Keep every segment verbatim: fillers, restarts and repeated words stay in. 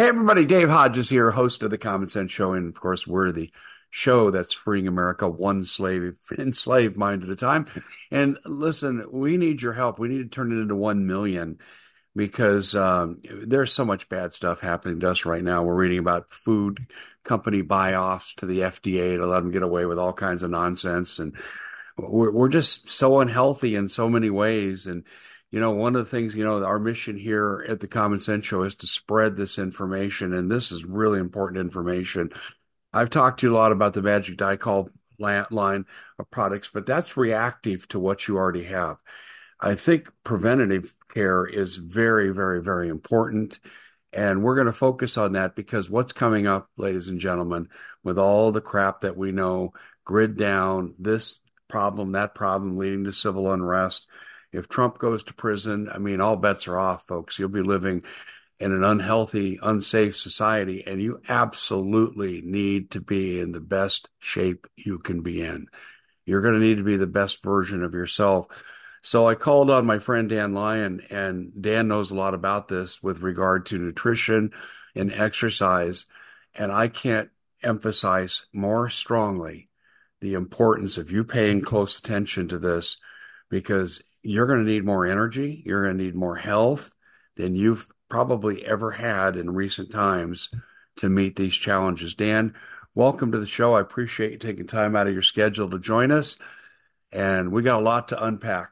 Hey, everybody, Dave Hodges here, host of the Common Sense Show. And of course, we're the show that's freeing America one slave, enslaved mind at a time. And listen, we need your help. We need to turn it into one million because um, there's so much bad stuff happening to us right now. We're reading about food company buy-offs to the F D A to let them get away with all kinds of nonsense. And we're, we're just so unhealthy in so many ways. And you know, one of the things, you know, our mission here at the Common Sense Show is to spread this information, and this is really important information. I've talked to you a lot about the Magic Dicol line of products, but that's reactive to what you already have. I think preventative care is very, very, very important, and we're going to focus on that because what's coming up, ladies and gentlemen, with all the crap that we know, grid down, this problem, that problem leading to civil unrest. If Trump goes to prison, I mean, all bets are off, folks. You'll be living in an unhealthy, unsafe society, and you absolutely need to be in the best shape you can be in. You're going to need to be the best version of yourself. So I called on my friend Dan Lyon, and Dan knows a lot about this with regard to nutrition and exercise. And I can't emphasize more strongly the importance of you paying close attention to this, because you're going to need more energy. You're going to need more health than you've probably ever had in recent times to meet these challenges. Dan, welcome to the show. I appreciate you taking time out of your schedule to join us. And we got a lot to unpack.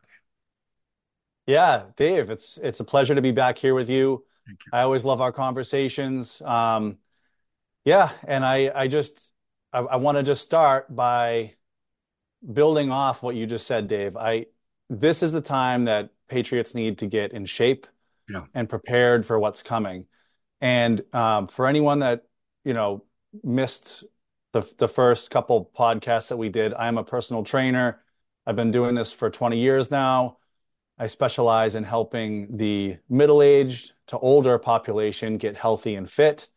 Yeah, Dave, it's it's a pleasure to be back here with you. Thank you. I always love our conversations. Um, yeah, and I I just I, I want to just start by building off what you just said, Dave. I This is the time that patriots need to get in shape Yeah. and prepared for what's coming. And um, for anyone that, you know, missed the the first couple podcasts that we did, I'm a personal trainer. I've been doing this for twenty years now. I specialize in helping the middle-aged to older population get healthy and fit.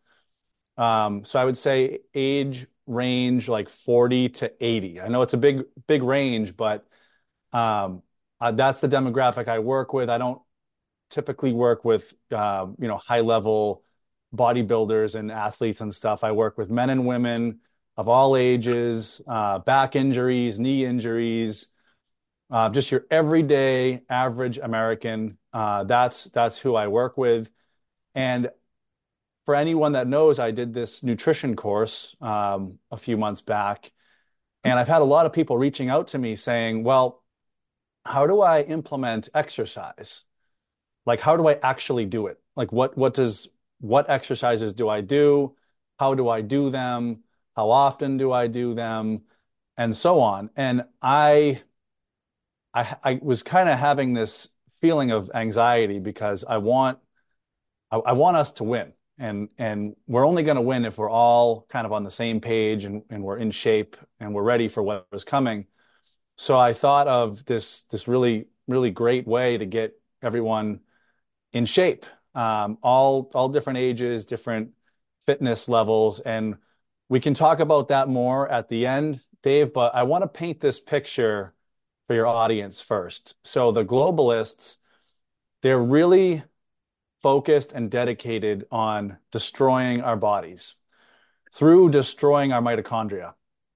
Um, so I would say age range like forty to eighty. I know it's a big, big range, but um, uh, that's the demographic I work with. I don't typically work with, uh, you know, high-level bodybuilders and athletes and stuff. I work with men and women of all ages, uh, back injuries, knee injuries, uh, just your everyday average American. Uh, that's that's who I work with. And for anyone that knows, I did this nutrition course um, a few months back, and I've had a lot of people reaching out to me saying, well, how do I implement exercise? Like, how do I actually do it? Like, what what does what exercises do I do? How do I do them? How often do I do them? And so on. And I I, I was kind of having this feeling of anxiety because I want I, I want us to win. And and we're only going to win if we're all kind of on the same page and, and we're in shape and we're ready for what was coming. So I thought of this this really, really great way to get everyone in shape, um, all all different ages, different fitness levels. And we can talk about that more at the end, Dave, but I want to paint this picture for your audience first. So the globalists, they're really focused and dedicated on destroying our bodies through destroying our mitochondria.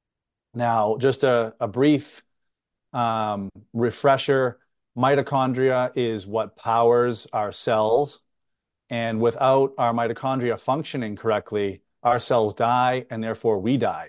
Now, just a, a brief um, refresher, mitochondria is what powers our cells. And without our mitochondria functioning correctly, our cells die and therefore we die.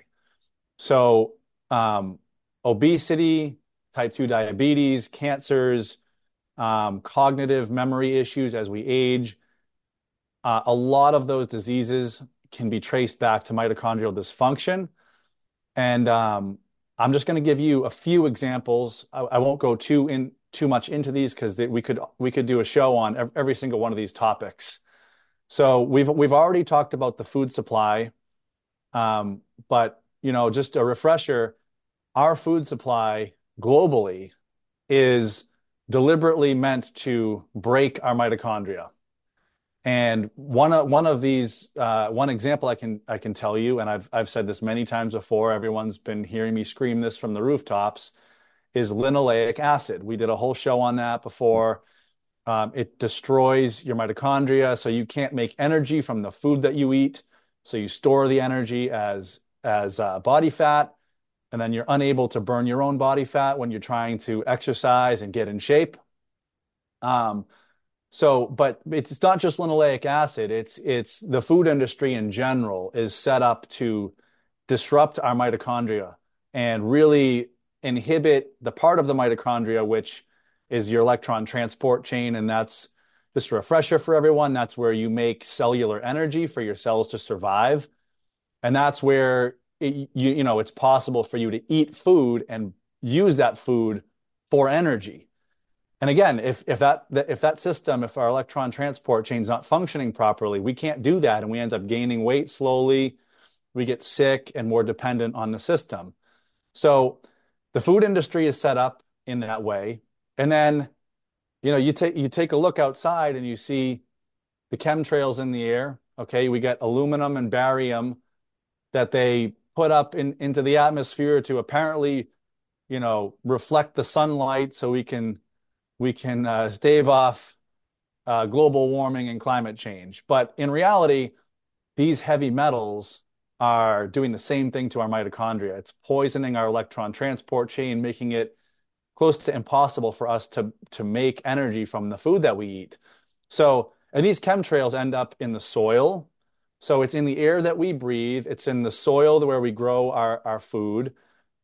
So um, obesity, type two diabetes, cancers, um, cognitive memory issues as we age. Uh, a lot of those diseases can be traced back to mitochondrial dysfunction. And um, I'm just going to give you a few examples. I, I won't go too in too much into these because we could we could do a show on every, every single one of these topics. So we've we've already talked about the food supply, um, but you know, just a refresher: our food supply globally is deliberately meant to break our mitochondria. And one of one of these, uh, one example I can I can tell you, and I've I've said this many times before. Everyone's been hearing me scream this from the rooftops, is linoleic acid. We did a whole show on that before. Um, it destroys your mitochondria, so you can't make energy from the food that you eat. So you store the energy as as uh, body fat, and then you're unable to burn your own body fat when you're trying to exercise and get in shape. Um, so, but it's not just linoleic acid. It's it's the food industry in general is set up to disrupt our mitochondria and really inhibit the part of the mitochondria which is your electron transport chain, and that's just a refresher for everyone. That's where you make cellular energy for your cells to survive, and that's where it, you you know it's possible for you to eat food and use that food for energy. And again, if if that if that system, if our electron transport chain is not functioning properly, we can't do that, and we end up gaining weight slowly. We get sick and more dependent on the system. So the food industry is set up in that way. And then, you know, you take you take a look outside and you see the chemtrails in the air. Okay, we get aluminum and barium that they put up in, into the atmosphere to apparently, you know, reflect the sunlight so we can we can uh, stave off uh, global warming and climate change. But in reality, these heavy metals are doing the same thing to our mitochondria. It's poisoning our electron transport chain, making it close to impossible for us to, to make energy from the food that we eat. So, and these chemtrails end up in the soil. So it's in the air that we breathe. It's in the soil where we grow our, our food.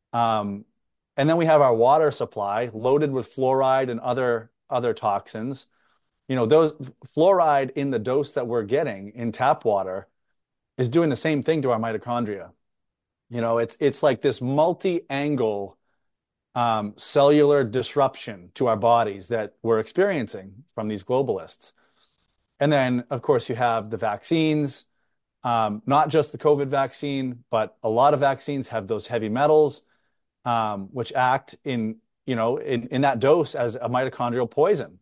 Um, and then we have our water supply loaded with fluoride and other, other toxins. You know, those fluoride in the dose that we're getting in tap water is doing the same thing to our mitochondria. You know, it's it's like this multi-angle um, cellular disruption to our bodies that we're experiencing from these globalists. And then, of course, you have the vaccines, um, not just the COVID vaccine, but a lot of vaccines have those heavy metals, um, which act in, you know, in, in that dose as a mitochondrial poison.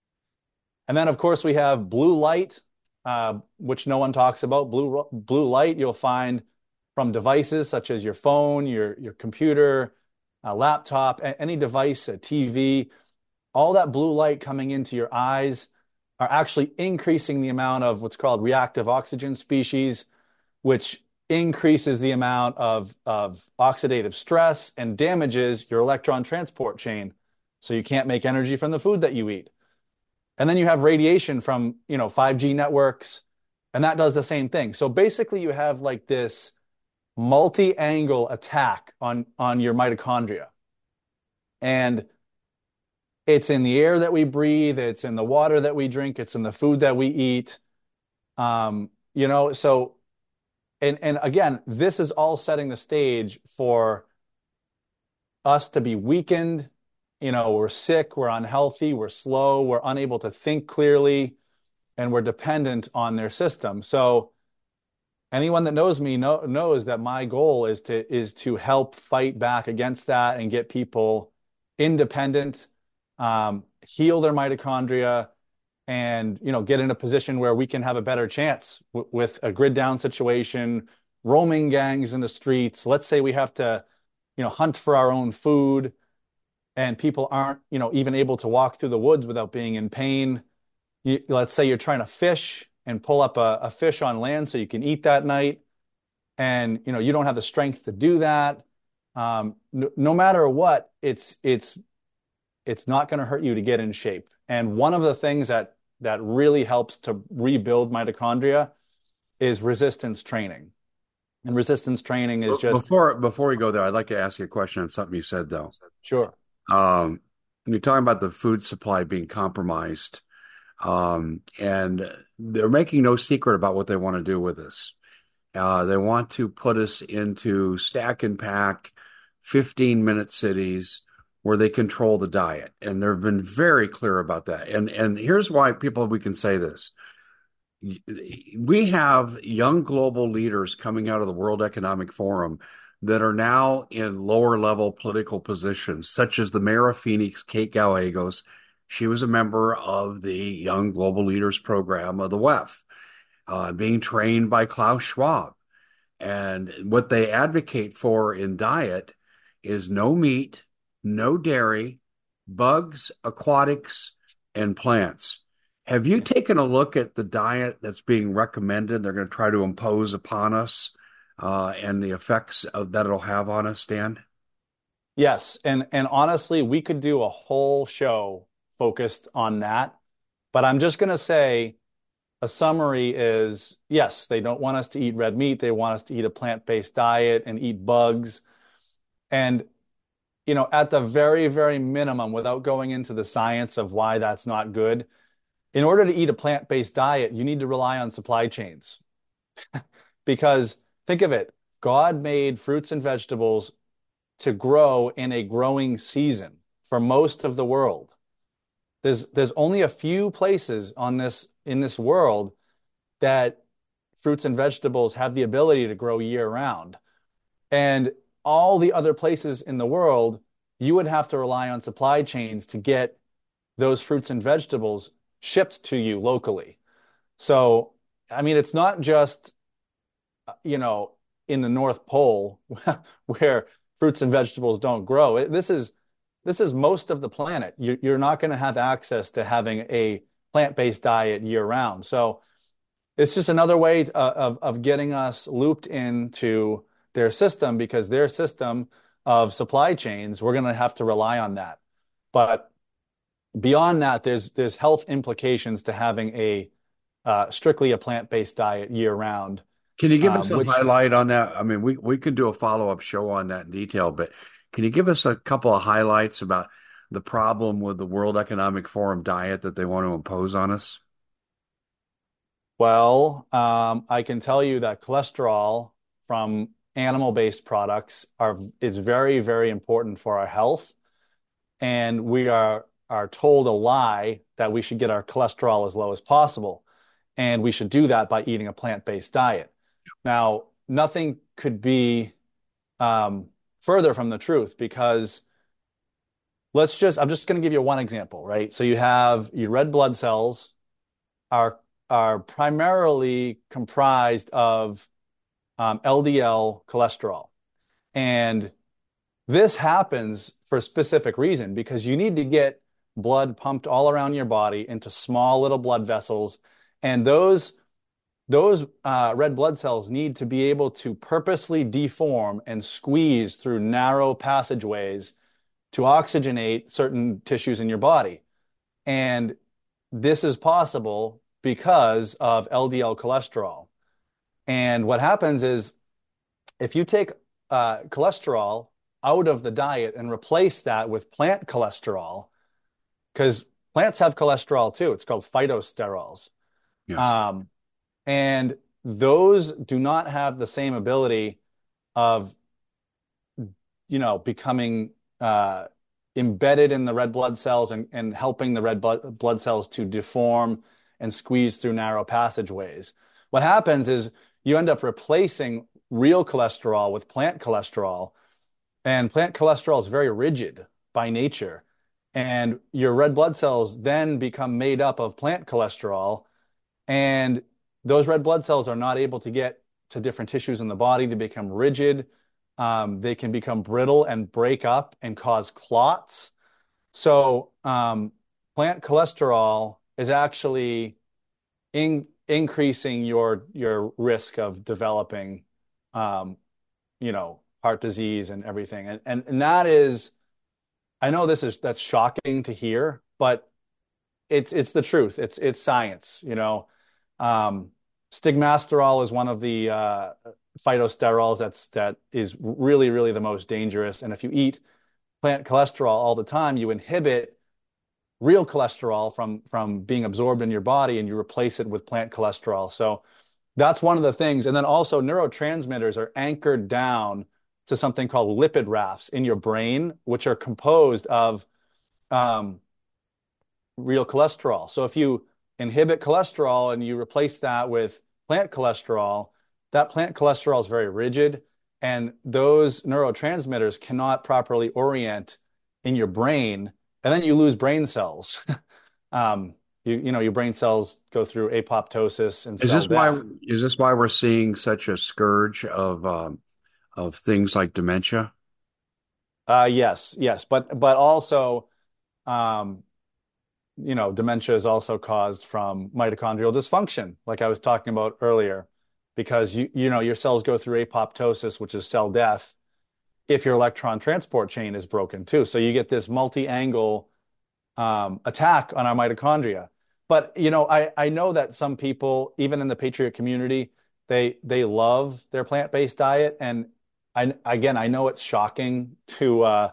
And then, of course, we have blue light, uh, which no one talks about. Blue blue light you'll find from devices such as your phone, your your computer, a laptop, any device, a T V. All that blue light coming into your eyes are actually increasing the amount of what's called reactive oxygen species, which increases the amount of, of oxidative stress and damages your electron transport chain. So you can't make energy from the food that you eat. And then you have radiation from, you know, five G networks, and that does the same thing. So basically you have like this multi-angle attack on, on your mitochondria. And it's in the air that we breathe, it's in the water that we drink, it's in the food that we eat. Um, you know, so, and, and again, this is all setting the stage for us to be weakened. You know, we're sick, we're unhealthy, we're slow, we're unable to think clearly, and we're dependent on their system. So anyone that knows me know, knows that my goal is to is to help fight back against that and get people independent, um, heal their mitochondria, and, you know, get in a position where we can have a better chance w- with a grid down situation, roaming gangs in the streets. Let's say we have to, you know, hunt for our own food, and people aren't, you know, even able to walk through the woods without being in pain. You, let's say you're trying to fish and pull up a, a fish on land so you can eat that night, and, you know, you don't have the strength to do that. Um, no, no matter what, it's it's it's not going to hurt you to get in shape. And one of the things that that really helps to rebuild mitochondria is resistance training. And resistance training is just before before we go there, I'd like to ask you a question on something you said though. Sure. Um, you're talking about the food supply being compromised, um, and they're making no secret about what they want to do with us. Uh, they want to put us into stack and pack fifteen minute cities where they control the diet. And they've been very clear about that. And, and here's why people, we can say this. We have young global leaders coming out of the World Economic Forum that are now in lower level political positions, such as the mayor of Phoenix, Kate Gallegos. She was a member of the Young Global Leaders program of the W E F, uh, being trained by Klaus Schwab. And what they advocate for in diet is no meat, no dairy, bugs, aquatics, and plants. Have you taken a look at the diet that's being recommended? They're going to try to impose upon us, uh, and the effects of, that it'll have on us, Dan? Yes, and and honestly, we could do a whole show focused on that. But I'm just going to say a summary is yes, they don't want us to eat red meat. They want us to eat a plant-based diet and eat bugs. And, you know, at the very, very minimum, without going into the science of why that's not good, in order to eat a plant-based diet, you need to rely on supply chains. Because think of it, God made fruits and vegetables to grow in a growing season for most of the world. There's there's only a few places on this in this world that fruits and vegetables have the ability to grow year round. And all the other places in the world, you would have to rely on supply chains to get those fruits and vegetables shipped to you locally. So, I mean, it's not just, you know, in the North Pole where fruits and vegetables don't grow. This is this is most of the planet. You're not going to have access to having a plant-based diet year round. So it's just another way to, uh, of of getting us looped into their system, because their system of supply chains, we're going to have to rely on that. But beyond that, there's there's health implications to having a uh, strictly a plant-based diet year round. Can you give us Um, a which highlight on that? I mean, we, we could do a follow-up show on that in detail, but can you give us a couple of highlights about the problem with the World Economic Forum diet that they want to impose on us? Well, um, I can tell you that cholesterol from animal-based products are is very, very important for our health, and we are are told a lie that we should get our cholesterol as low as possible, and we should do that by eating a plant-based diet. Now, nothing could be um, further from the truth, because let's just I'm just going to give you one example, right? So you have your red blood cells are are primarily comprised of um, L D L cholesterol. And this happens for a specific reason, because you need to get blood pumped all around your body into small little blood vessels. And those, those uh, red blood cells need to be able to purposely deform and squeeze through narrow passageways to oxygenate certain tissues in your body. And this is possible because of L D L cholesterol. And what happens is if you take uh, cholesterol out of the diet and replace that with plant cholesterol, because plants have cholesterol too, it's called phytosterols. Yes. Um, and those do not have the same ability of, you know, becoming uh, embedded in the red blood cells and, and helping the red blood, blood cells to deform and squeeze through narrow passageways. What happens is you end up replacing real cholesterol with plant cholesterol, and plant cholesterol is very rigid by nature. And your red blood cells then become made up of plant cholesterol, and those red blood cells are not able to get to different tissues in the body. They become rigid. Um, they can become brittle and break up and cause clots. So um, plant cholesterol is actually in, increasing your your risk of developing, um, you know, heart disease and everything. And, and and that is, I know this is that's shocking to hear, but it's it's the truth. It's it's science. You know, um, stigmasterol is one of the uh, phytosterols that's that is really really the most dangerous. And if you eat plant cholesterol all the time, you inhibit real cholesterol from from being absorbed in your body, and you replace it with plant cholesterol. So that's one of the things. And then also neurotransmitters are anchored down to something called lipid rafts in your brain, which are composed of um, real cholesterol. So if you inhibit cholesterol and you replace that with plant cholesterol, that plant cholesterol is very rigid, and those neurotransmitters cannot properly orient in your brain, and then you lose brain cells. um, you, you know, your brain cells go through apoptosis and Is cell this why death. is this why we're seeing such a scourge of um, of things like dementia? Uh, yes, yes, but but also, um, you know, dementia is also caused from mitochondrial dysfunction, like I was talking about earlier, because you you know your cells go through apoptosis, which is cell death, if your electron transport chain is broken too. So you get this multi-angle um, attack on our mitochondria. But you know, I I know that some people, even in the Patriot community, they they love their plant-based diet, and I again I know it's shocking to uh,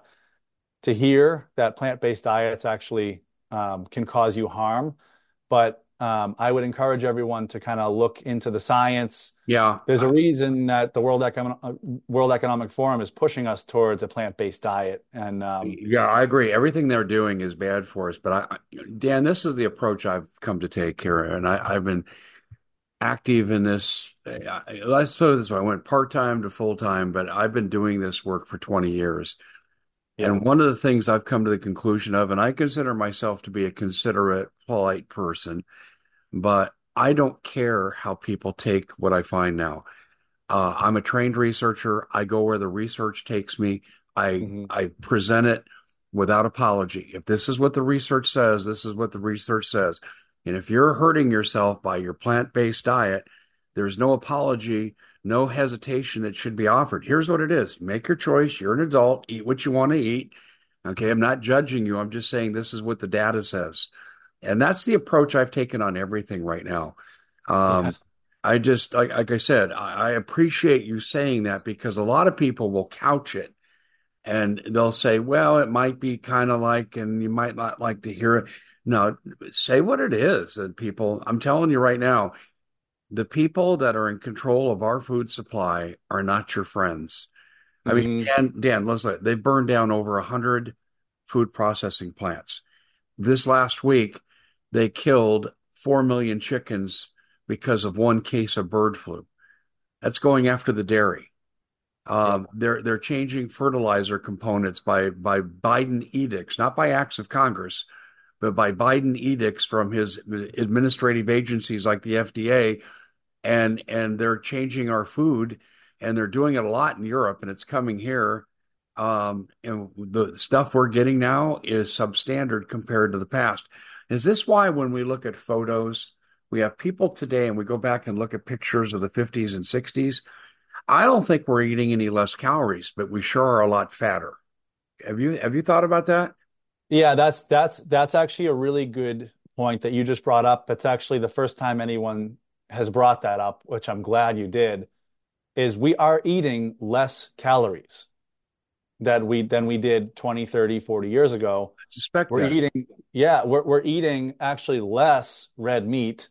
to hear that plant-based diets actually um, can cause you harm. But um, I would encourage everyone to kind of look into the science. Yeah. There's a reason that the World Economic World Economic Forum is pushing us towards a plant-based diet, and um, Yeah, I agree. Everything they're doing is bad for us. But I, Dan, this is the approach I've come to take here, and I, I've been active in this. I, let's put it this way: I went part time to full time, but I've been doing this work for twenty years. yeah, And one of the things I've come to the conclusion of, and I consider myself to be a considerate, polite person, but I don't care how people take what I find now. Uh, I'm a trained researcher. I go where the research takes me. I hmm I present it without apology. If this is what the research says, this is what the research says. And if you're hurting yourself by your plant-based diet, there's no apology, no hesitation that should be offered. Here's what it is. Make your choice. You're an adult. Eat what you want to eat. Okay, I'm not judging you. I'm just saying this is what the data says. And that's the approach I've taken on everything right now. yeah, Um, I just, like, like I said, I, I appreciate you saying that because a lot of people will couch it and they'll say, well, it might be kind of like, and you might not like to hear it. No, say what it is. And people, I'm telling you right now, the people that are in control of our food supply are not your friends. I mean, hmm Dan, Dan, listen, they've burned down over a hundred food processing plants. This last week, they killed four million chickens because of one case of bird flu. That's going after the dairy. yeah, Um, they're they're changing fertilizer components by by Biden edicts, not by acts of Congress, but by Biden edicts from his administrative agencies like the F D A, and and they're changing our food, and they're doing it a lot in Europe, and it's coming here. Um, and the stuff we're getting now is substandard compared to the past. Is this why when we look at photos, we have people today and we go back and look at pictures of the fifties and sixties? I don't think we're eating any less calories, but we sure are a lot fatter. Have you have you thought about that? yeah. That's that's that's actually a really good point that you just brought up. It's actually the first time anyone has brought that up, which I'm glad you did. Is we are eating less calories that we than we did twenty, thirty, forty years ago. I suspect We're that. eating, yeah, we're we're eating actually less red meat.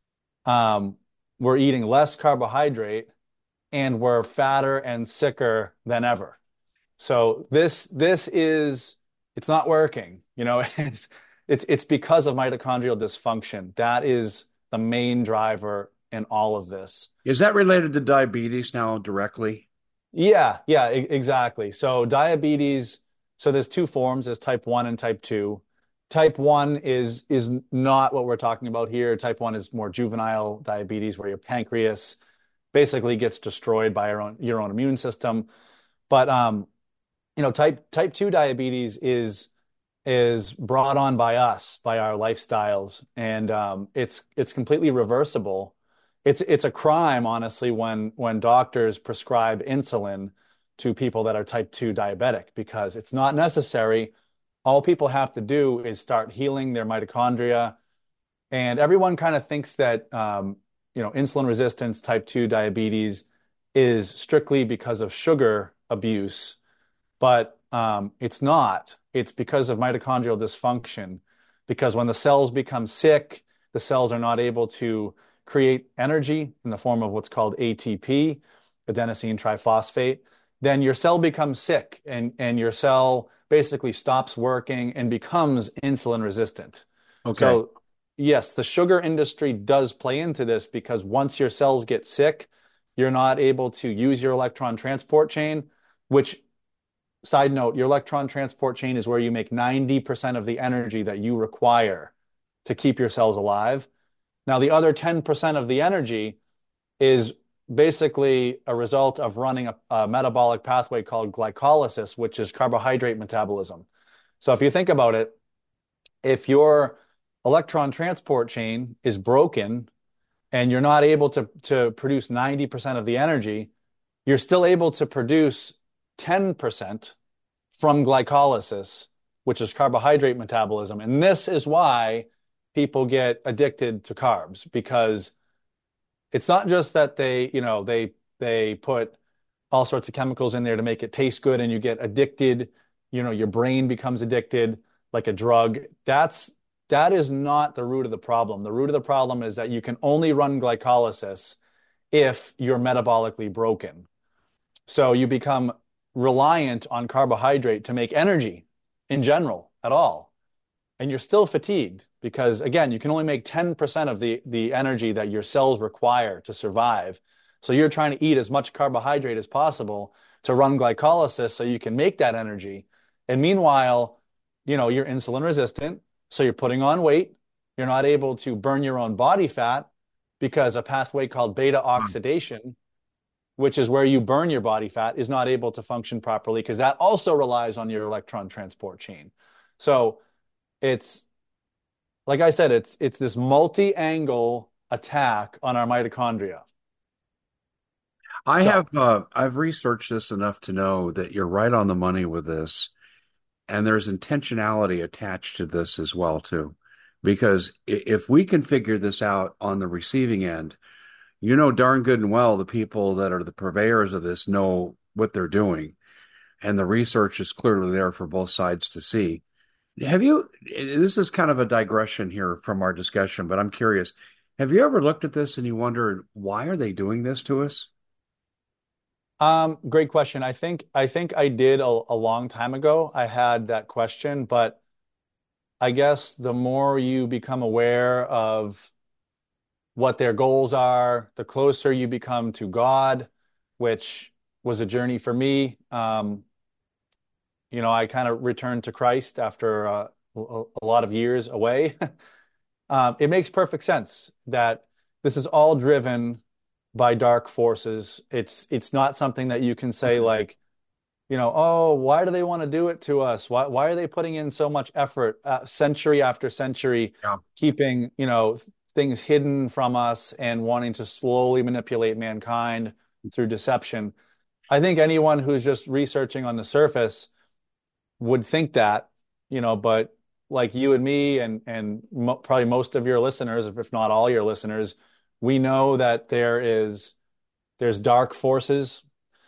Um, we're eating less carbohydrate, and we're fatter and sicker than ever. So this this is it's not working. You know, it's it's it's because of mitochondrial dysfunction. That is the main driver in all of this. Is that related to diabetes now directly? Yeah, yeah, e- exactly. So diabetes, so there's two forms, there's type one and type two. Type one is is not what we're talking about here. Type one is more juvenile diabetes where your pancreas basically gets destroyed by your own your own immune system. But um, you know, type type two diabetes is is brought on by us, by our lifestyles, and um, it's it's completely reversible. It's it's a crime, honestly, when when doctors prescribe insulin to people that are type two diabetic because it's not necessary. All people have to do is start healing their mitochondria, and everyone kind of thinks that um, you know insulin resistance, type two diabetes, is strictly because of sugar abuse, but um, it's not. It's because of mitochondrial dysfunction. Because when the cells become sick, the cells are not able to create energy in the form of what's called A T P, adenosine triphosphate. Then your cell becomes sick, and, and your cell basically stops working and becomes insulin resistant. Okay. So, yes, the sugar industry does play into this because once your cells get sick, you're not able to use your electron transport chain, which, side note, your electron transport chain is where you make ninety percent of the energy that you require to keep your cells alive. Now, the other ten percent of the energy is basically a result of running a, a metabolic pathway called glycolysis, which is carbohydrate metabolism. So if you think about it, if you're electron transport chain is broken and you're not able to, to produce ninety percent of the energy, you're still able to produce ten percent from glycolysis, which is carbohydrate metabolism. And this is why people get addicted to carbs, because it's not just that they, you know, they they put all sorts of chemicals in there to make it taste good and you get addicted, you know, your brain becomes addicted like a drug. That's that is not the root of the problem. The root of the problem is that you can only run glycolysis if you're metabolically broken. So you become reliant on carbohydrate to make energy in general at all. And you're still fatigued because, again, you can only make ten percent of the, the energy that your cells require to survive. So you're trying to eat as much carbohydrate as possible to run glycolysis so you can make that energy. And meanwhile, you know, you're insulin resistant, so you're putting on weight. You're not able to burn your own body fat because a pathway called beta oxidation, which is where you burn your body fat, is not able to function properly because that also relies on your electron transport chain. So it's, like I said, it's it's this multi-angle attack on our mitochondria. I So, have uh, I've researched this enough to know that you're right on the money with this, and there's intentionality attached to this as well too, because if we can figure this out on the receiving end, you know darn good and well the people that are the purveyors of this know what they're doing, and the research is clearly there for both sides to see. Have you, this is kind of a digression here from our discussion, but I'm curious. Have you ever looked at this and you wondered, why are they doing this to us? um, great question. I think I think I did a, a long time ago. I had that question, but I guess the more you become aware of what their goals are, the closer you become to God, which was a journey for me. Um, you know, I kind of returned to Christ after uh, a, a lot of years away. um, it makes perfect sense that this is all driven by dark forces. It's it's not something that you can say like, you know, oh, why do they want to do it to us? Why why are they putting in so much effort, uh, century after century, Yeah. keeping, you know, things hidden from us and wanting to slowly manipulate mankind through deception? I think anyone who's just researching on the surface would think that, you know, but like you and me and and mo probably most of your listeners, if not all your listeners, we know that there is there's dark forces,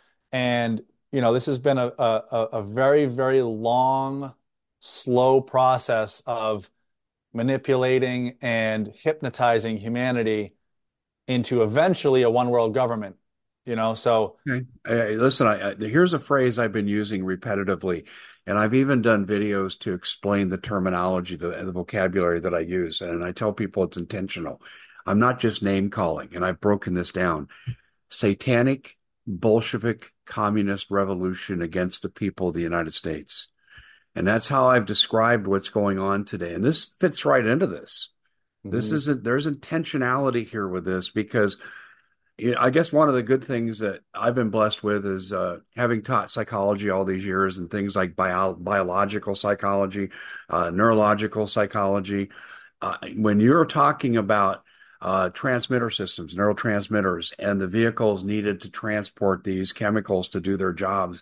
and you know this has been a a, a very very long, slow process of manipulating and hypnotizing humanity into eventually a one world government. You know, so Okay. Hey, listen, I, I, here's a phrase I've been using repetitively, and I've even done videos to explain the terminology, the, the vocabulary that I use. And I tell people it's intentional. I'm not just name calling, and I've broken this down. Satanic Bolshevik communist revolution against the people of the United States. And that's how I've described what's going on today. And this fits right into this. This mhm. isn't, there's intentionality here with this because you know, I guess one of the good things that I've been blessed with is uh, having taught psychology all these years and things like bio biological psychology, uh, neurological psychology. Uh, when you're talking about uh, transmitter systems, neurotransmitters, and the vehicles needed to transport these chemicals to do their jobs,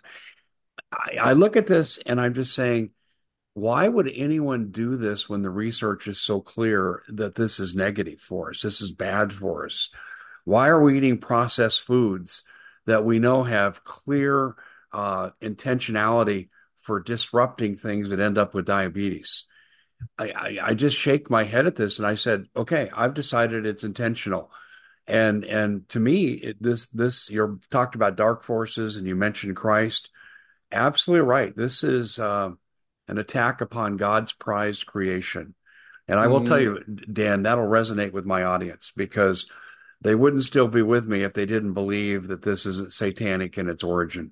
I, I look at this and I'm just saying, why would anyone do this when the research is so clear that this is negative for us? This is bad for us. Why are we eating processed foods that we know have clear uh, intentionality for disrupting things that end up with diabetes? I, I, I just shake my head at this and I said, okay, I've decided it's intentional. And and to me, it, this this you talked about dark forces and you mentioned Christ. Absolutely right. This is uh, an attack upon God's prized creation. And I will tell Mhm. you, Dan, that'll resonate with my audience because they wouldn't still be with me if they didn't believe that this is satanic in its origin.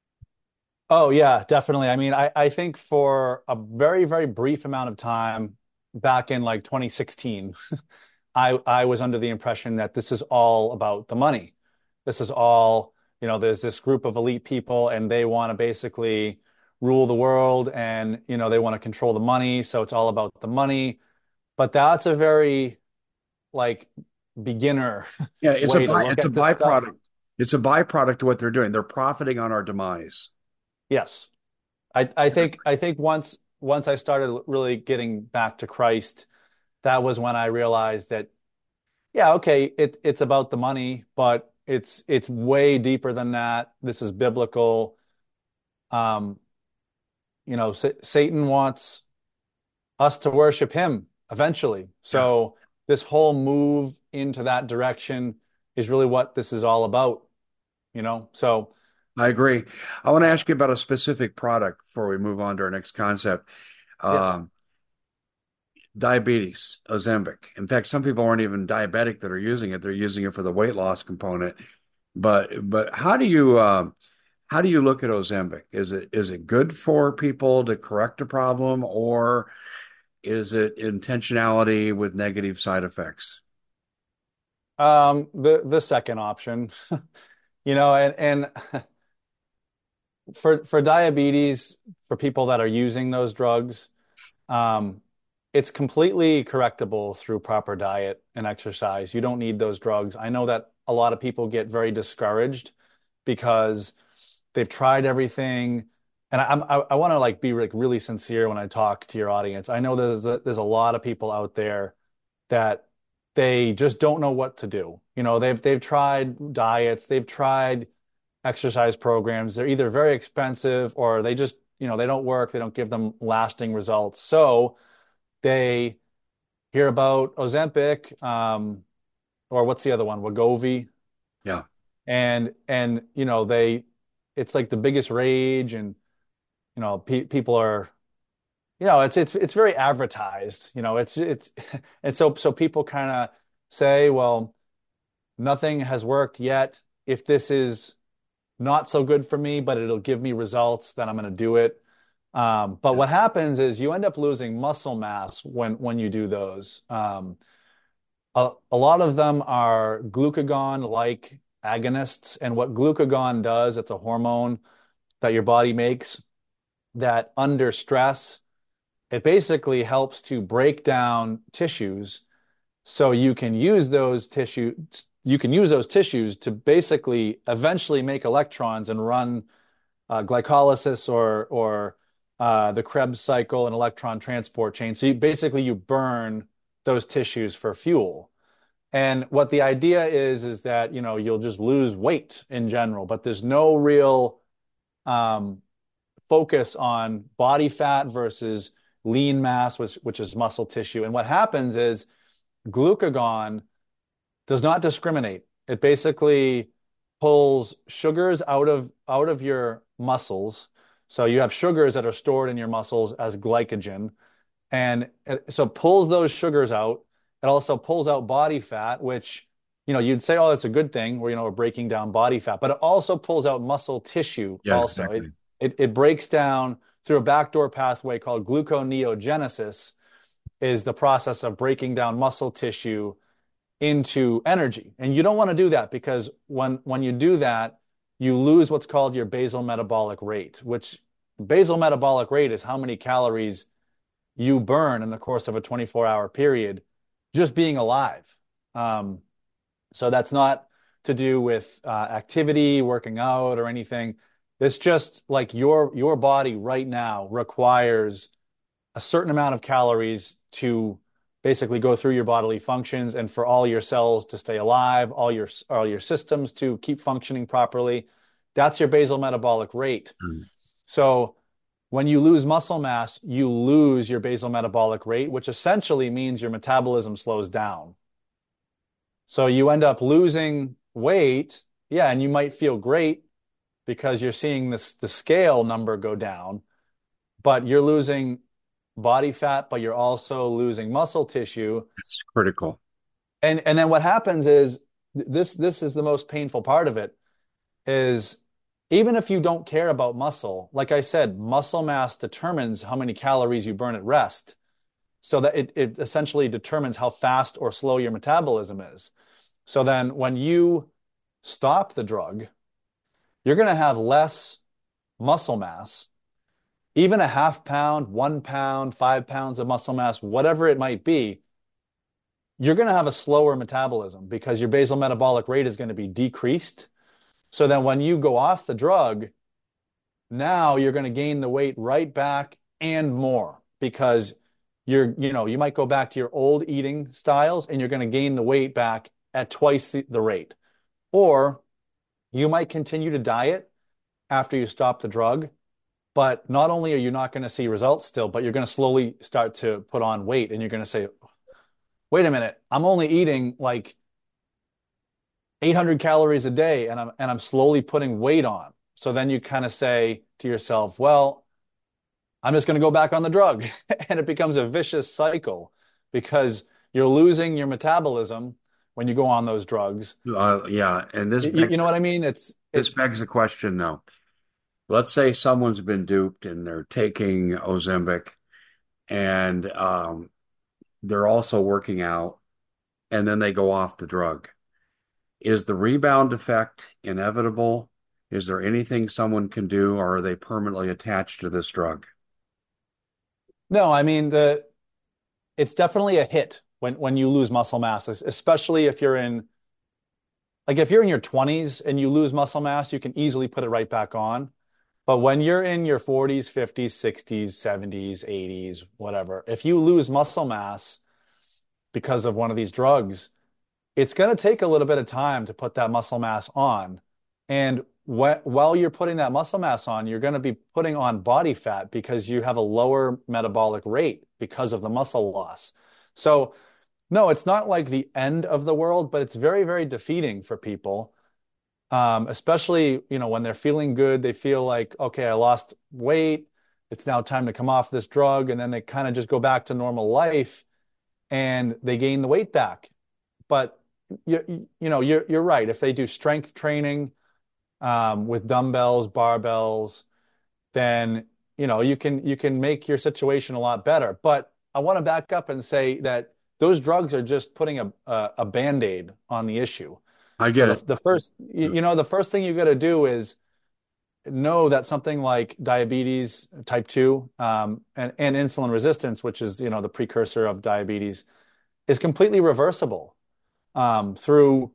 Oh yeah, definitely. I mean, I, I think for a very, very brief amount of time back in like twenty sixteen, I I was under the impression that this is all about the money. This is all, you know, there's this group of elite people and they want to basically rule the world and, you know, they want to control the money, so it's all about the money. but that's a very like beginner Yeah, it's a way to by look it's a at this stuff. byproduct. It's a byproduct of what they're doing. They're profiting on our demise. Yes. I, I think I think once once I started really getting back to Christ, that was when I realized that, yeah, okay, it it's about the money, but it's it's way deeper than that. This is biblical. Um, you know, Sa Satan wants us to worship him eventually. Yeah, So this whole move into that direction is really what this is all about, you know? So I agree. I want to ask you about a specific product before we move on to our next concept. yeah. Um, Diabetes, Ozempic. In fact, some people aren't even diabetic that are using it. They're using it for the weight loss component. But but how do you um, how do you look at Ozempic? Is it is it good for people to correct a problem, or is it intentionality with negative side effects? Um, the the second option, you know, and and for for diabetes, for people that are using those drugs, um, it's completely correctable through proper diet and exercise. You don't need those drugs. I know that a lot of people get very discouraged because they've tried everything. And I, I, I want to like be like really sincere when I talk to your audience. I know there's a, there's a lot of people out there that they just don't know what to do. You know, they've they've tried diets, they've tried exercise programs. They're either very expensive or they just, you know, they don't work, they don't give them lasting results. So they hear about Ozempic, um, or what's the other one, Wegovy, Yeah, and and you know they, it's like the biggest rage, and you know pe people are, you know, it's it's it's very advertised, you know, it's it's and so so people kind of say, well, nothing has worked yet. If this is not so good for me, but it'll give me results, then I'm going to do it. Um, but yeah, what happens is you end up losing muscle mass when when you do those. Um, a, a lot of them are glucagon-like agonists, and what glucagon does, it's a hormone that your body makes that under stress, it basically helps to break down tissues so you can use those tissue you can use those tissues to basically eventually make electrons and run uh, glycolysis or or uh, the Krebs cycle and electron transport chain. So you, basically, you burn those tissues for fuel. And what the idea is is that you know you'll just lose weight in general, but there's no real um, focus on body fat versus lean mass, which which is muscle tissue. And what happens is glucagon does not discriminate. It basically pulls sugars out of out of your muscles. So you have sugars that are stored in your muscles as glycogen, and it, so it pulls those sugars out. It also pulls out body fat, which, you know, you'd say, oh, that's a good thing, where, you know, we're breaking down body fat, but it also pulls out muscle tissue yeah, also. It exactly. it it breaks down through a backdoor pathway called gluconeogenesis, is the process of breaking down muscle tissue into energy. And you don't want to do that because when when you do that, you lose what's called your basal metabolic rate, which basal metabolic rate is how many calories you burn in the course of a twenty-four hour period just being alive. Um, so that's not to do with uh, activity, working out, or anything. It's just like your your body right now requires a certain amount of calories to basically go through your bodily functions and for all your cells to stay alive, all your all your systems to keep functioning properly. That's your basal metabolic rate. Mm. So when you lose muscle mass, you lose your basal metabolic rate, which essentially means your metabolism slows down. So you end up losing weight, yeah, and you might feel great because you're seeing this the scale number go down, but you're losing body fat, but you're also losing muscle tissue. It's critical. And and then what happens is this this is the most painful part of it is even if you don't care about muscle, like I said, muscle mass determines how many calories you burn at rest. So that it, it essentially determines how fast or slow your metabolism is. So then when you stop the drug, you're going to have less muscle mass, even a half pound, one pound, five pounds of muscle mass, whatever it might be, you're going to have a slower metabolism because your basal metabolic rate is going to be decreased. So then when you go off the drug, now you're going to gain the weight right back and more because you're, you know, you might go back to your old eating styles and you're going to gain the weight back at twice the, the rate. Or you might continue to diet after you stop the drug, but not only are you not going to see results still, but you're going to slowly start to put on weight and you're going to say, wait a minute, I'm only eating like eight hundred calories a day and I'm, and I'm slowly putting weight on. So then you kind of say to yourself, well, I'm just going to go back on the drug. And it becomes a vicious cycle because you're losing your metabolism when you go on those drugs. Uh, yeah, and this You, begs, you know what I mean? It's this it, begs the question, though. Let's say someone's been duped and they're taking Ozempic and um, they're also working out, and then they go off the drug. Is the rebound effect inevitable? Is there anything someone can do, or are they permanently attached to this drug? no, I mean the it's definitely a hit when when you lose muscle mass, especially if you're in like if you're in your twenties and you lose muscle mass, you can easily put it right back on. But when you're in your forties, fifties, sixties, seventies, eighties, whatever, if you lose muscle mass because of one of these drugs, it's going to take a little bit of time to put that muscle mass on. And wh while you're putting that muscle mass on, you're going to be putting on body fat because you have a lower metabolic rate because of the muscle loss. So, no, it's not like the end of the world, but it's very, very defeating for people. Um, especially, you know, when they're feeling good, they feel like, okay, I lost weight. It's now time to come off this drug. And then they kind of just go back to normal life and they gain the weight back. But you, you know, you're, you're right. If they do strength training um, with dumbbells, barbells, then, you know, you can, you can make your situation a lot better. But I want to back up and say that those drugs are just putting a, a, a Band-Aid on the issue. I So get the, it. the first, you, you know, the first thing you got to do is know that something like diabetes type two um, and, and insulin resistance, which is, you know, the precursor of diabetes, is completely reversible um, through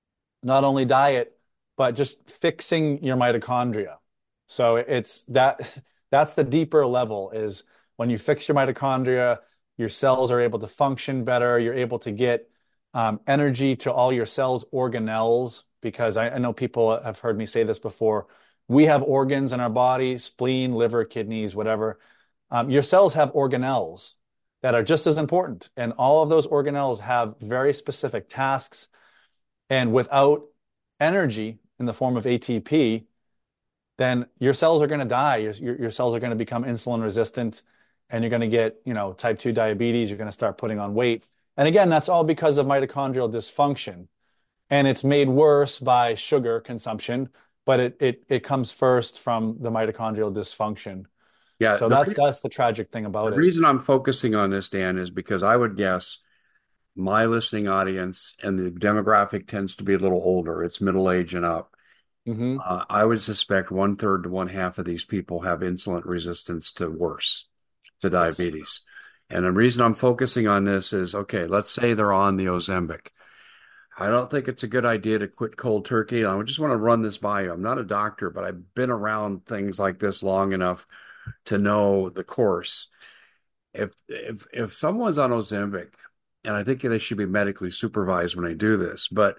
not only diet, but just fixing your mitochondria. So it's that that's the deeper level is when you fix your mitochondria, your cells are able to function better. You're able to get um, energy to all your cells' organelles, because I, I know people have heard me say this before. We have organs in our body, spleen, liver, kidneys, whatever. Um, your cells have organelles that are just as important. And all of those organelles have very specific tasks. And without energy in the form of A T P, then your cells are going to die. Your, your, your cells are going to become insulin resistant and you're going to get, you know, type two diabetes. You're going to start putting on weight. And again, that's all because of mitochondrial dysfunction. And it's made worse by sugar consumption, but it, it, it comes first from the mitochondrial dysfunction. Yeah, So the that's, reason, that's the tragic thing the about it. reason I'm focusing on this, Dan, is because I would guess my listening audience and the demographic tends to be a little older. It's middle age and up. Mm-hmm. Uh, I would suspect one third to one half of these people have insulin resistance to worse, to Yes. diabetes. And the reason I'm focusing on this is, okay, let's say they're on the Ozempic. I don't think it's a good idea to quit cold turkey. I just want to run this by you. I'm not a doctor, but I've been around things like this long enough to know the course. If if if someone's on Ozempic, and I think they should be medically supervised when they do this, but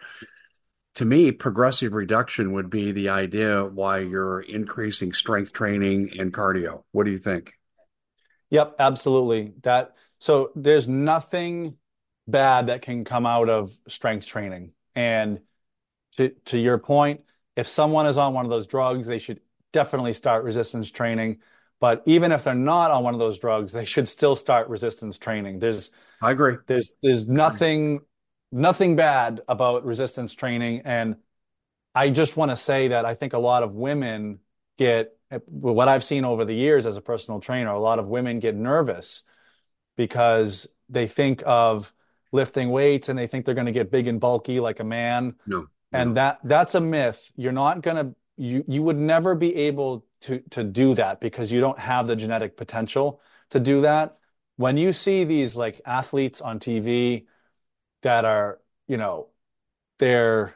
to me, progressive reduction would be the idea why you're increasing strength training and cardio. What do you think? Yep, absolutely. That so there's nothing bad that can come out of strength training. And to to your point, if someone is on one of those drugs, they should definitely start resistance training. But even if they're not on one of those drugs, they should still start resistance training. There's I agree. there's there's I agree. nothing nothing bad about resistance training. And I just want to say that I think a lot of women get what I've seen over the years as a personal trainer, a lot of women get nervous because they think of lifting weights and they think they're going to get big and bulky like a man. No, And no. that that's a myth. You're not going to you you would never be able to to do that because you don't have the genetic potential to do that. When you see these like athletes on T V, that are, you know, they're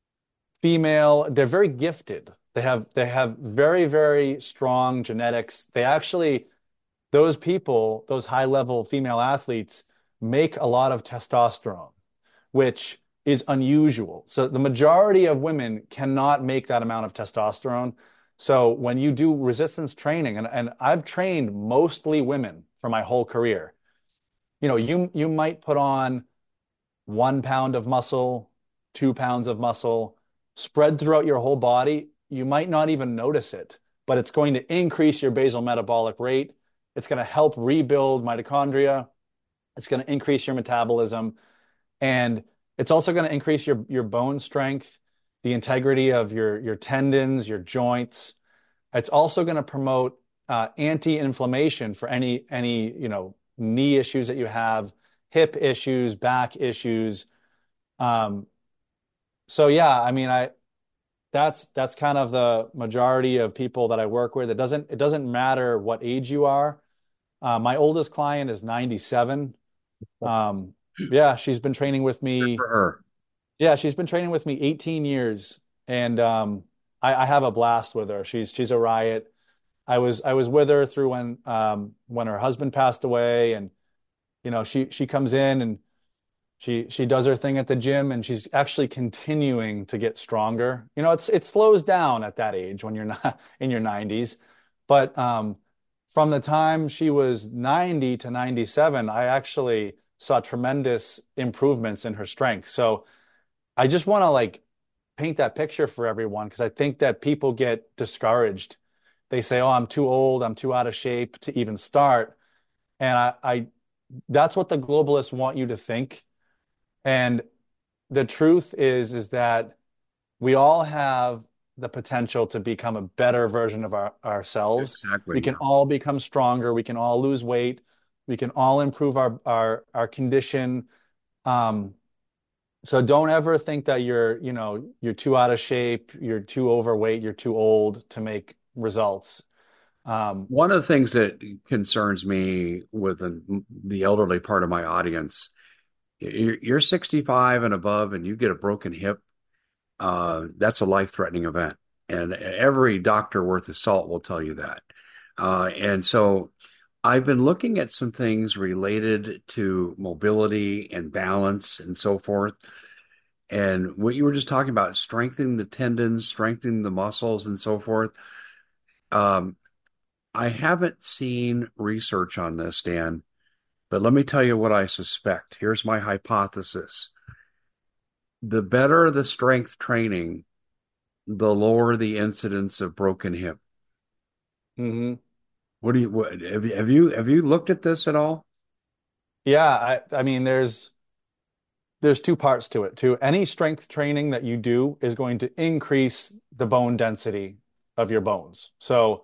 female, they're very gifted. They have they have very, very strong genetics. They actually, those people, those high level female athletes make a lot of testosterone, which is unusual. So the majority of women cannot make that amount of testosterone. So when you do resistance training, and, and I've trained mostly women for my whole career, you know, you you might put on one pound of muscle, two pounds of muscle, spread throughout your whole body. You might not even notice it, but it's going to increase your basal metabolic rate. It's going to help rebuild mitochondria. It's going to increase your metabolism. And it's also going to increase your, your bone strength, the integrity of your, your tendons, your joints. It's also going to promote uh, anti-inflammation for any, any, you know, knee issues that you have, hip issues, back issues. Um, so yeah, I mean, I, that's, that's kind of the majority of people that I work with. It doesn't, it doesn't matter what age you are. Uh, my oldest client is ninety-seven. Um, yeah, she's been training with Good me. for her. Yeah, she's been training with me eighteen years, and um, I, I have a blast with her. She's she's a riot. I was I was with her through when um, when her husband passed away, and you know she she comes in and she she does her thing at the gym, and she's actually continuing to get stronger. You know, it's it slows down at that age when you're not in your nineties, but um, from the time she was ninety to ninety-seven, I actually saw tremendous improvements in her strength. So I just want to like paint that picture for everyone because I think that people get discouraged. They say, "Oh, I'm too old, I'm too out of shape to even start." And I, I that's what the globalists want you to think. And the truth is, is that we all have the potential to become a better version of our, ourselves. We Exactly. can Yeah. all become stronger. We can all lose weight. We can all improve our our our condition. Um, so don't ever think that you're, you know, you're too out of shape, you're too overweight, you're too old to make results. Um, One of the things that concerns me with the, the elderly part of my audience, you're, you're sixty-five and above and you get a broken hip, uh, that's a life-threatening event. And every doctor worth his salt will tell you that. Uh, and so I've been looking at some things related to mobility and balance and so forth. And what you were just talking about, strengthening the tendons, strengthening the muscles and so forth. Um, I haven't seen research on this, Dan, but let me tell you what I suspect. Here's my hypothesis. The better the strength training, the lower the incidence of broken hip. mhm. What do you what, have you have you have you looked at this at all? Yeah, I, I mean, there's there's two parts to it too. Any strength training that you do is going to increase the bone density of your bones. So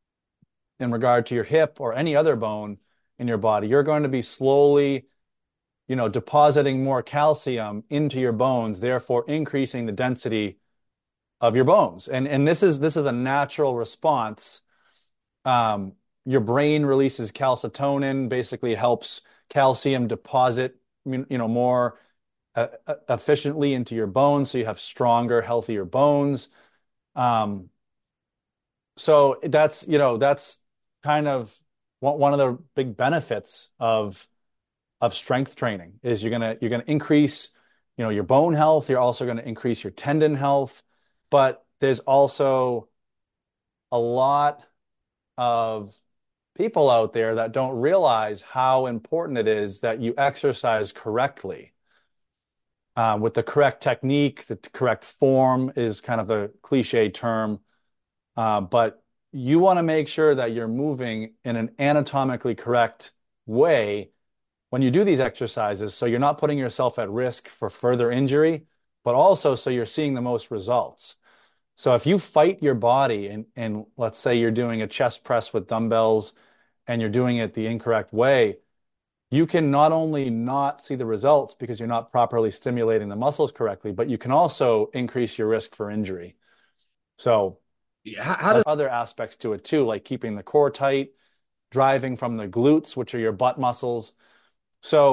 in regard to your hip or any other bone in your body, you're going to be slowly, you know, depositing more calcium into your bones, therefore increasing the density of your bones. And and this is this is a natural response. Um, your brain releases calcitonin, basically helps calcium deposit, you know, more uh, efficiently into your bones, so you have stronger, healthier bones. Um, so that's, you know, that's kind of one one of the big benefits of of strength training is you're gonna you're gonna increase, you know, your bone health. You're also going to increase your tendon health, but there's also a lot of people out there that don't realize how important it is that you exercise correctly. Uh, with the correct technique, the correct form is kind of the cliche term. Uh, but you want to make sure that you're moving in an anatomically correct way when you do these exercises, so you're not putting yourself at risk for further injury, but also so you're seeing the most results. So if you fight your body and, and let's say you're doing a chest press with dumbbells and you're doing it the incorrect way, you can not only not see the results because you're not properly stimulating the muscles correctly, but you can also increase your risk for injury. So How, how there's does other aspects to it too, like keeping the core tight, driving from the glutes, which are your butt muscles. So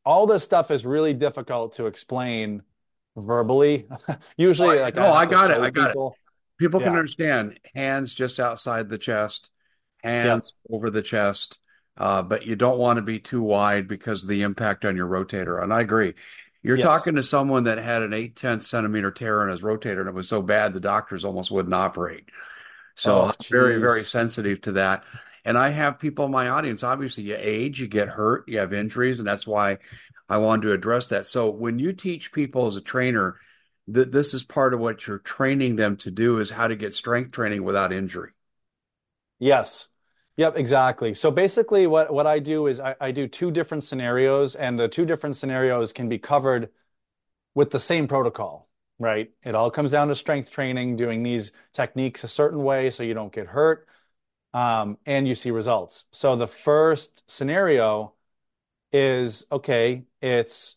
all this stuff is really difficult to explain verbally. Oh, Usually, I- like I no, I have to got it. show I got it. people. People can Yeah. understand hands just outside the chest, Yep. hands over the chest, uh, but you don't want to be too wide because of the impact on your rotator. And I agree. You're Yes. talking to someone that had an eight tenths centimeter tear in his rotator, and it was so bad the doctors almost wouldn't operate. So I'm Oh, very, very geez. sensitive to that. And I have people in my audience, obviously, you age, you get hurt, you have injuries, and that's why I wanted to address that. So when you teach people as a trainer, th this is part of what you're training them to do is how to get strength training without injury. Yes. Yep, exactly. So basically what what I do is I, I do two different scenarios, and the two different scenarios can be covered with the same protocol, right? It all comes down to strength training, doing these techniques a certain way so you don't get hurt, um, and you see results. So the first scenario is okay, it's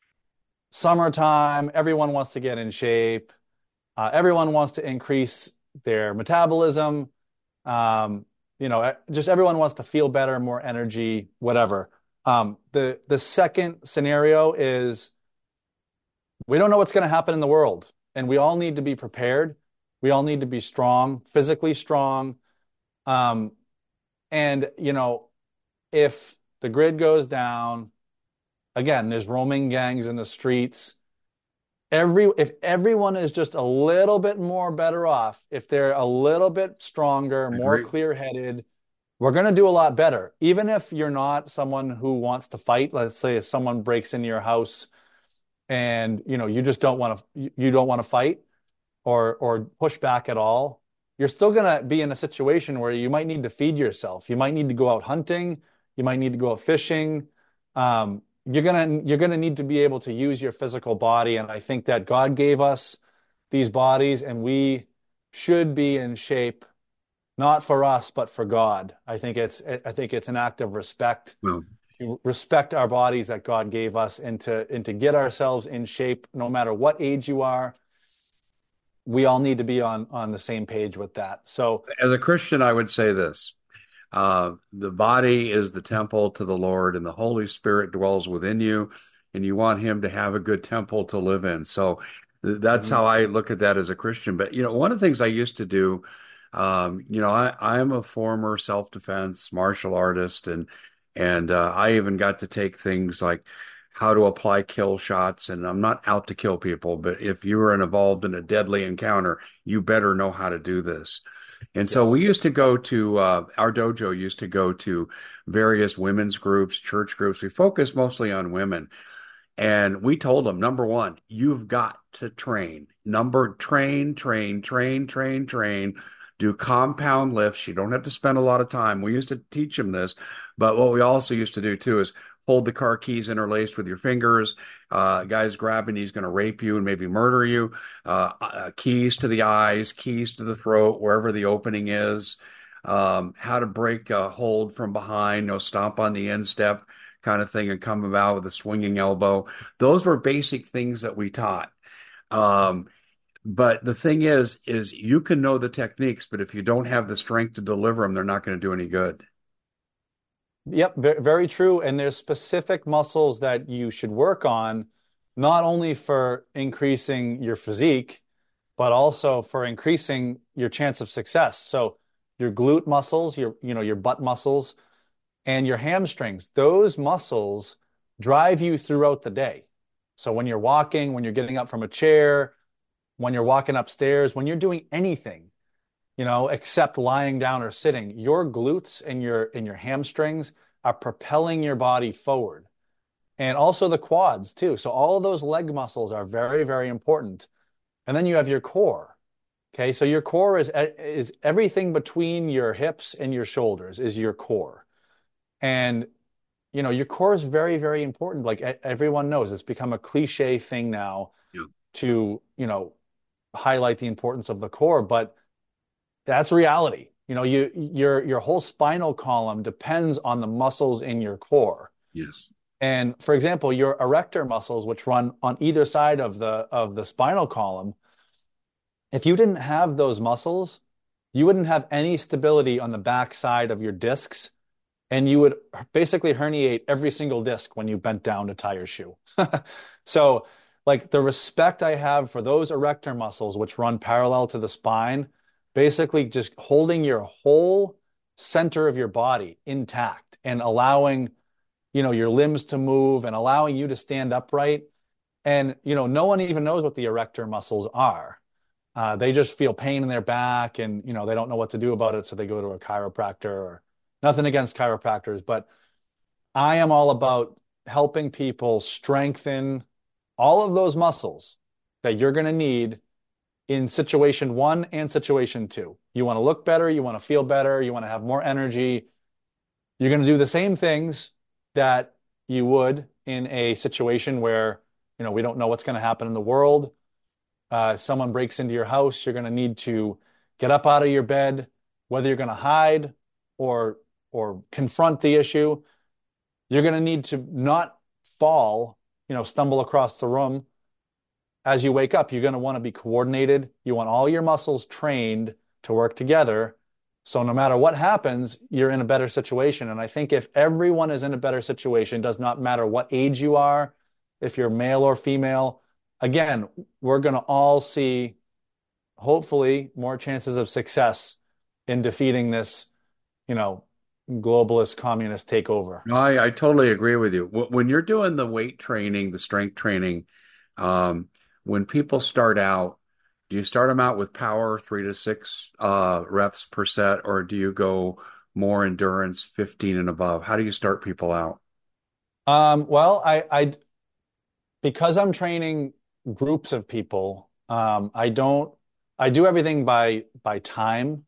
summertime, everyone wants to get in shape, uh, everyone wants to increase their metabolism. Um, you know, just everyone wants to feel better, more energy, whatever. Um, the the second scenario is we don't know what's going to happen in the world, and we all need to be prepared. We all need to be strong, physically strong. Um, and you know, if the grid goes down, again, there's roaming gangs in the streets. Every if everyone is just a little bit more better off, if they're a little bit stronger, I more agree. clear-headed, we're going to do a lot better. Even if you're not someone who wants to fight, let's say if someone breaks into your house and you know you just don't want to you don't want to fight or or push back at all, you're still going to be in a situation where you might need to feed yourself. You might need to go out hunting, you might need to go out fishing. Um, you're gonna you're gonna need to be able to use your physical body, and I think that God gave us these bodies, and we should be in shape not for us, but for God. I think it's I think it's an act of respect Well, to respect our bodies that God gave us, and to and to get ourselves in shape no matter what age you are. We all need to be on on the same page with that. So as a Christian, I would say this. Uh, the body is the temple to the Lord, and the Holy Spirit dwells within you, and you want Him to have a good temple to live in. So th that's mhm. how I look at that as a Christian. But, you know, one of the things I used to do, um, you know, I, I'm a former self-defense martial artist, and and uh, I even got to take things like how to apply kill shots. And I'm not out to kill people, but if you were involved in a deadly encounter, you better know how to do this. And so we Yes. used to go to uh, our dojo used to go to various women's groups, church groups. We focused mostly on women. And we told them, number one, you've got to train. Number train, train, train, train, train. Do compound lifts. You don't have to spend a lot of time. We used to teach them this, but what we also used to do too is hold the car keys interlaced with your fingers. Uh, guy's grabbing, he's going to rape you and maybe murder you. Uh, uh, keys to the eyes, keys to the throat, wherever the opening is. Um, how to break a hold from behind, no stomp on the instep kind of thing and come about with a swinging elbow. Those were basic things that we taught. Um, but the thing is, is you can know the techniques, but if you don't have the strength to deliver them, they're not going to do any good. Yep, very true. And there's specific muscles that you should work on, not only for increasing your physique, but also for increasing your chance of success. So your glute muscles, your you know your butt muscles, and your hamstrings, those muscles drive you throughout the day. So when you're walking, when you're getting up from a chair, when you're walking upstairs, when you're doing anything, you know, except lying down or sitting, your glutes and your and your hamstrings are propelling your body forward. And also the quads too. So all of those leg muscles are very, very important. And then you have your core. Okay, so your core is is everything between your hips and your shoulders is your core. And you know, your core is very, very important. Like everyone knows, it's become a cliche thing now Yeah. to, you know, highlight the importance of the core, but that's reality. You know, you your your whole spinal column depends on the muscles in your core. Yes. And for example, your erector muscles, which run on either side of the of the spinal column, if you didn't have those muscles, you wouldn't have any stability on the back side of your discs, and you would basically herniate every single disc when you bent down to tie your shoe. So, like the respect I have for those erector muscles, which run parallel to the spine, basically just holding your whole center of your body intact and allowing, you know, your limbs to move and allowing you to stand upright. And, you know, no one even knows what the erector muscles are. Uh, they just feel pain in their back and, you know, they don't know what to do about it. So they go to a chiropractor. Or nothing against chiropractors, but I am all about helping people strengthen all of those muscles that you're going to need in situation one and situation two. You want to look better, you want to feel better, you want to have more energy. You're going to do the same things that you would in a situation where, you know, we don't know what's going to happen in the world. Uh, someone breaks into your house, you're going to need to get up out of your bed, whether you're going to hide or or confront the issue. You're going to need to not fall, you know, stumble across the room as you wake up. You're going to want to be coordinated. You want all your muscles trained to work together. So no matter what happens, you're in a better situation. And I think if everyone is in a better situation, does not matter what age you are, if you're male or female, again, we're going to all see, hopefully, more chances of success in defeating this, you know, globalist communist takeover. No, I, I totally agree with you. When you're doing the weight training, the strength training, um, when people start out, do you start them out with power, three to six uh, reps per set, or do you go more endurance, fifteen and above? How do you start people out? Um, well, I, I, because I'm training groups of people, um, I don't, I do everything by by time.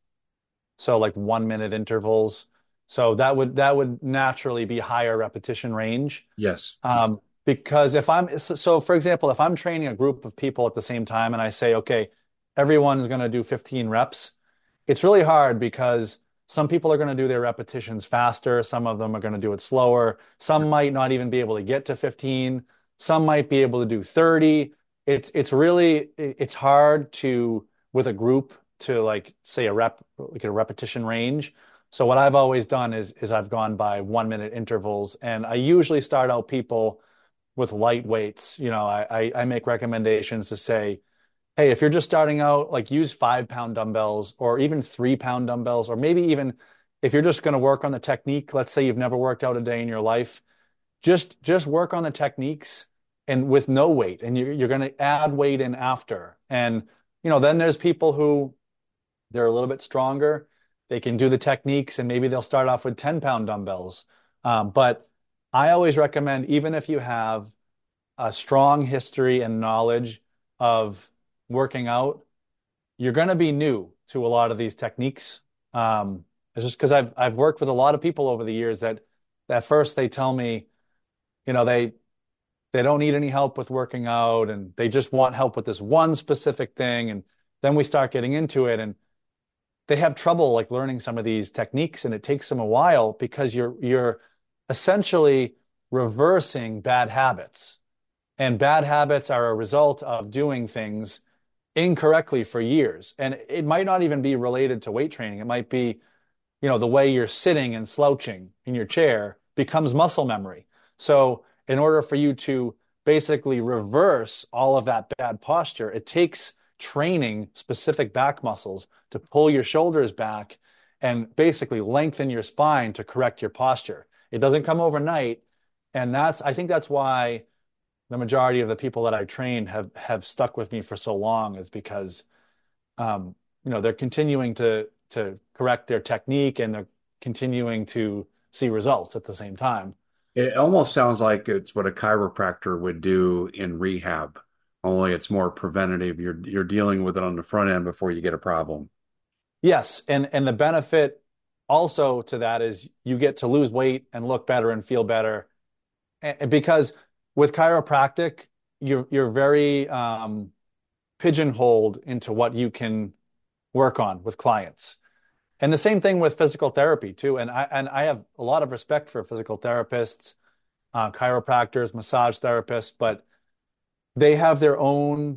So like one minute intervals. So that would that would naturally be higher repetition range. Yes. Um, because if I'm so, so for example, if I'm training a group of people at the same time and I say, okay, everyone is going to do fifteen reps, it's really hard because some people are going to do their repetitions faster, some of them are going to do it slower, some might not even be able to get to fifteen, some might be able to do thirty. It's it's really it's hard to with a group to like say a rep like a repetition range. So what I've always done is is I've gone by one minute intervals, and I usually start out people with light weights. You know, I I, I make recommendations to say, hey, if you're just starting out, like use five pound dumbbells or even three pound dumbbells, or maybe even if you're just going to work on the technique. Let's say you've never worked out a day in your life, just just work on the techniques and with no weight, and you're you're going to add weight in after. And you know, then there's people who they're a little bit stronger. They can do the techniques and maybe they'll start off with ten pound dumbbells. Um, but I always recommend, even if you have a strong history and knowledge of working out, you're going to be new to a lot of these techniques. Um, it's just because I've I've worked with a lot of people over the years that at first they tell me, you know, they they don't need any help with working out and they just want help with this one specific thing. And then we start getting into it and they have trouble like learning some of these techniques, and it takes them a while because you're you're essentially reversing bad habits. And bad habits are a result of doing things incorrectly for years. And it might not even be related to weight training. It might be, you know, the way you're sitting and slouching in your chair becomes muscle memory. So in order for you to basically reverse all of that bad posture, it takes training specific back muscles to pull your shoulders back and basically lengthen your spine to correct your posture. It doesn't come overnight. And that's, I think that's why the majority of the people that I train have, have stuck with me for so long, is because, um, you know, they're continuing to, to correct their technique and they're continuing to see results at the same time. It almost sounds like it's what a chiropractor would do in rehab, only it's more preventative. You're you're dealing with it on the front end before you get a problem. Yes, and and the benefit also to that is you get to lose weight and look better and feel better. And because with chiropractic, you're you're very um, pigeonholed into what you can work on with clients. And the same thing with physical therapy too. And I and I have a lot of respect for physical therapists, uh, chiropractors, massage therapists, but they have their own,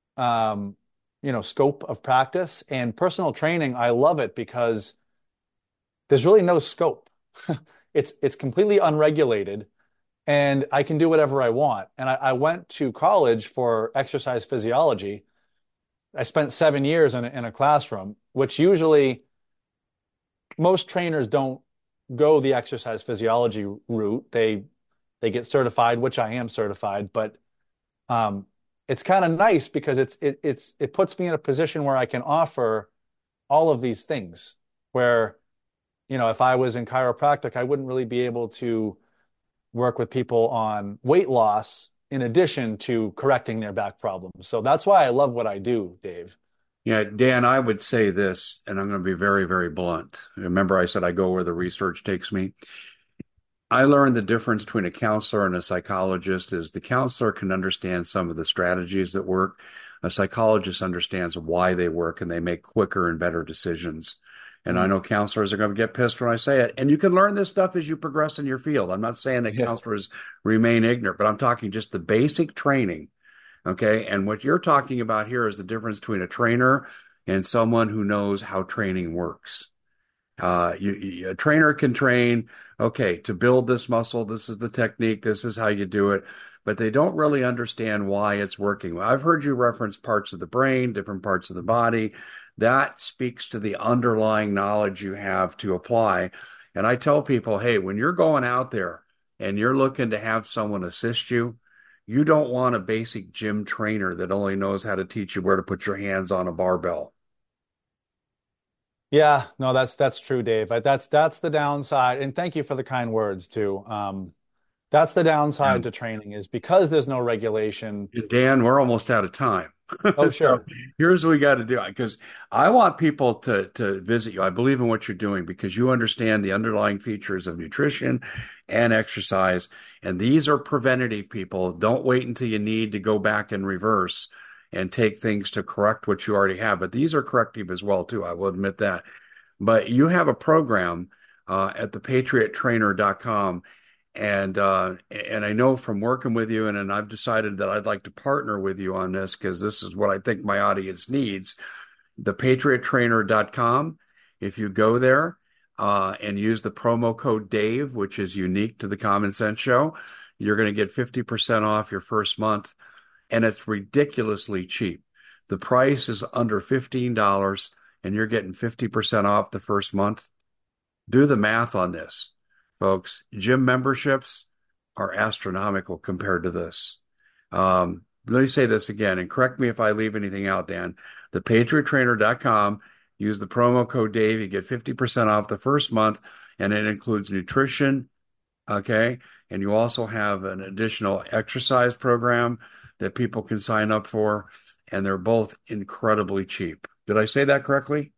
um, you know, scope of practice. And personal training, I love it because there's really no scope. it's it's completely unregulated, and I can do whatever I want. And I, I went to college for exercise physiology. I spent seven years in a, in a classroom, which usually most trainers don't go the exercise physiology route. They they get certified, which I am certified, but um, it's kind of nice because it's it it's it puts me in a position where I can offer all of these things. Where, you know, if I was in chiropractic, I wouldn't really be able to work with people on weight loss in addition to correcting their back problems. So that's why I love what I do, Dave. Yeah, Dan, I would say this, and I'm going to be very, very blunt. Remember, I said I go where the research takes me. I learned the difference between a counselor and a psychologist is the counselor can understand some of the strategies that work. A psychologist understands why they work and they make quicker and better decisions. And I know counselors are going to get pissed when I say it. And you can learn this stuff as you progress in your field. I'm not saying that Yeah. counselors remain ignorant, but I'm talking just the basic training. Okay. And what you're talking about here is the difference between a trainer and someone who knows how training works. Uh, you, you, a trainer can train, okay, to build this muscle, this is the technique, this is how you do it, but they don't really understand why it's working. I've heard you reference parts of the brain, different parts of the body. That speaks to the underlying knowledge you have to apply. And I tell people, hey, when you're going out there and you're looking to have someone assist you, you don't want a basic gym trainer that only knows how to teach you where to put your hands on a barbell. Yeah, no, that's that's true, Dave. That's that's the downside. And thank you for the kind words too. Um, that's the downside to training is because there's no regulation. Dan, we're almost out of time. Oh, So sure. here's what we got to do because I want people to to visit you. I believe in what you're doing because you understand the underlying features of nutrition and exercise. And these are preventative, people. Don't wait until you need to go back in reverse and take things to correct what you already have. But these are corrective as well, too. I will admit that. But you have a program uh, at the patriot trainer dot com. And uh, and I know from working with you, and, and I've decided that I'd like to partner with you on this because this is what I think my audience needs. the patriot trainer dot com. If you go there uh, and use the promo code Dave, which is unique to the Common Sense Show, you're going to get fifty percent off your first month. And it's ridiculously cheap. The price is under fifteen dollars and you're getting fifty percent off the first month. Do the math on this, folks. Gym memberships are astronomical compared to this. Um, let me say this again, and correct me if I leave anything out, Dan. the patriot trainer dot com. Use the promo code Dave. You get fifty percent off the first month, and it includes nutrition, okay? And you also have an additional exercise program that people can sign up for, and they're both incredibly cheap. Did I say that correctly?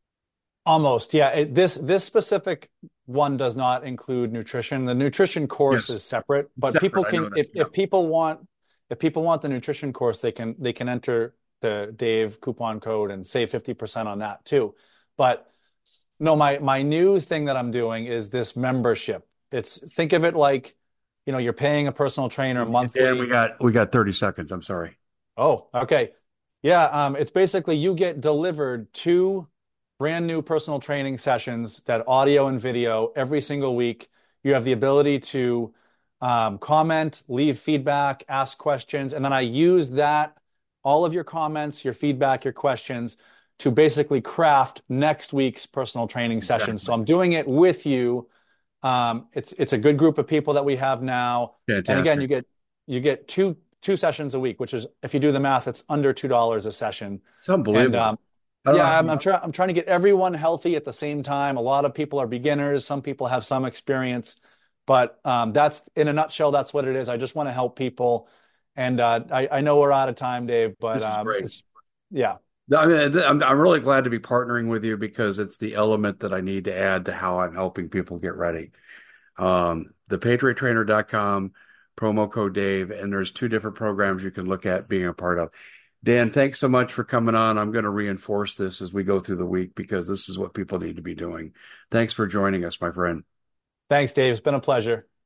Almost, yeah. It, this this specific one does not include nutrition. The nutrition course Yes. is separate, but Separate, people I can know that. if Yeah. if people want if people want the nutrition course, they can they can enter the Dave coupon code and save fifty percent on that too. But no, my my new thing that I'm doing is this membership. It's think of it like, you know, you're paying a personal trainer monthly. Dan, we got we got thirty seconds. I'm sorry. Oh, okay. Yeah, um, it's basically you get delivered two brand new personal training sessions, that audio and video every single week. You have the ability to um, comment, leave feedback, ask questions, and then I use that, all of your comments, your feedback, your questions to basically craft next week's personal training sessions. Exactly. So I'm doing it with you. Um, it's it's a good group of people that we have now. Fantastic. And again, you get you get two two sessions a week, which is, if you do the math, it's under two dollars a session. It's unbelievable. And um, yeah, I'm, I'm trying. I'm trying to get everyone healthy at the same time. A lot of people are beginners. Some people have some experience, but um, that's in a nutshell. That's what it is. I just want to help people, and uh, I, I know we're out of time, Dave. But This is um, great. it's, yeah, I mean, I'm I'm really glad to be partnering with you because it's the element that I need to add to how I'm helping people get ready. Um, the patriot trainer dot com, promo code Dave, and there's two different programs you can look at being a part of. Dan, thanks so much for coming on. I'm going to reinforce this as we go through the week because this is what people need to be doing. Thanks for joining us, my friend. thanks, Dave. It's been a pleasure.